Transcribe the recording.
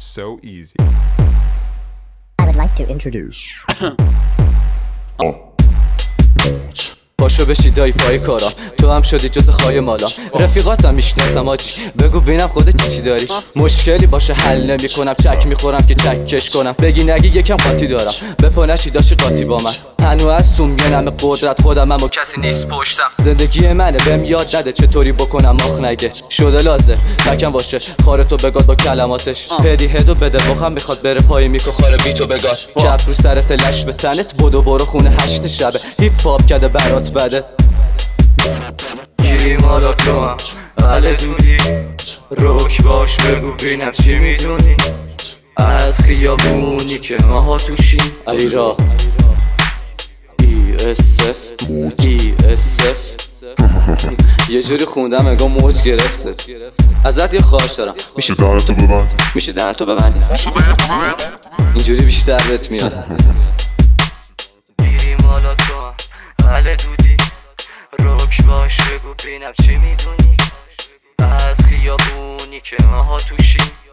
So easy. I would like to introduce. پاشو بشی دایی پای کارا، تو هم شدی جز خای مالا. رفیقاتم میشناسم آجی، بگو بینم خودت چی داری. مشکلی باشه حل نمی کنم، چک میخورم که چکش کنم. بگی نگی یکم قاطی دارم، بپا نشی داشتی قاطی با من. هنو از تو یه نمه قدرت خودم اما کسی نیست پشتم. زندگی منه بهم یاد نده چطوری بکنم ماخ نگه. شده لازه نکم باشه خارتو بگاد با کلماتش. هدی هدو بده باخم میخواد بره پای میکو خاره بیتو بگاد. کف رو سرت لش به تنت بدو برو خونه 8 شبه. هیپ هاپ کده برات بده. گیریم حالا تو هم بله دودی، روک باش بگو بینم چی میدونی. از خیابونی که ماها توشیم علیرا ESF یه جوری خوندم انگار موج گرفته. ازت یه خواهش دارم، میشه دهنتو ببندی؟ میشه دهنتو ببندی؟ اینجوری بیشتر بهت میاد. گیریم حالا تو هم بله دودی، روک باش بگو بینم چی میدونی. از خیابونی که ماها توشیم